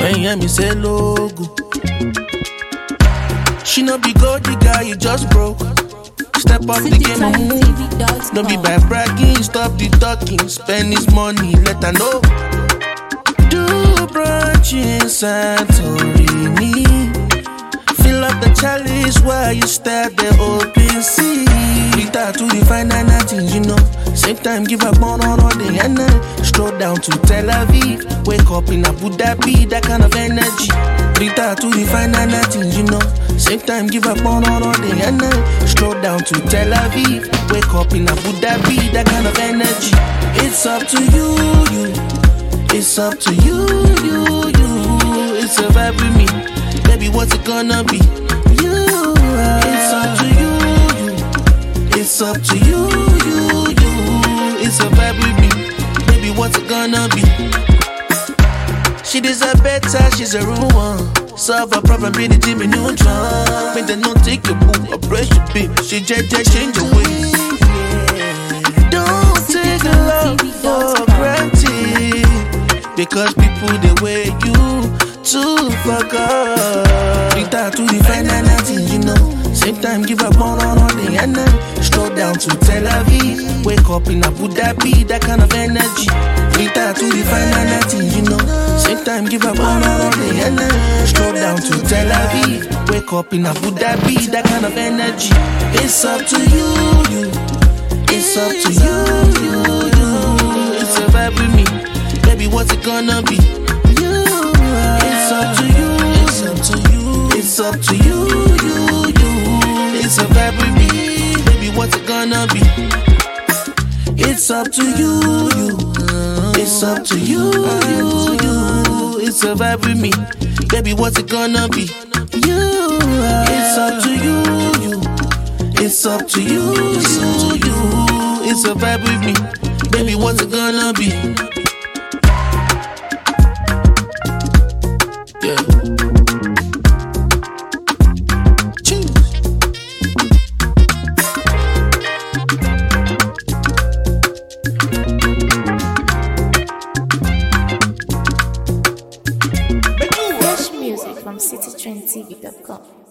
When you hear me say logo, she no be gold digger, you just broke. Step up the game and move. No be by bragging, stop the talking. Spend his money, let her know. Do brunch in Santorini. Fill up the chalice while you stare at the open sea. Return to the finer things, you know. Same time, give up on all day and night. Stroll down to Tel Aviv. Wake up in Abu Dhabi, that kind of energy. Return to the finer things, you know. Same time, give up on all day and night. Stroll down to Tel Aviv. Wake up in Abu Dhabi, that kind of energy. It's up to you, you. It's up to you, you, you. It's a vibe with me. Baby, what's it gonna be? You. It's up to you, you. It's up to you, you, you. It's a vibe with me. Baby, what's it gonna be? She deserve better, she's a real one. Solve a problem, be the Jimmy Neutron. Make them not take your boo, oppress your baby. She just change your ways. Don't take love for granted, because people they wear you to fuck up. Return to the finer things, you know. Same time, give up on all day and night. Stroll down to Tel Aviv. Wake up in Abu Dhabi, that kind of energy. Return to the finer things, you know. Same time, give up on all day and night. Stroll down to Tel Aviv. Wake up in Abu Dhabi, that kind of energy. It's up to you, you. It's up to you, you, you. It's a vibe with me. Baby, what's it gonna be? You. It's up to you. It's up to you. It's up to you, you, you. It's a vibe with me. Baby, what's it gonna be? It's up to you, you. It's up to you, you, you. It's a vibe with me. Baby, what's it gonna be? You. It's up to you, you. It's up to you, you, you. It's a vibe with me. Baby, what's it gonna be? Yeah. Cheers. Fresh music from citytrendtv.com.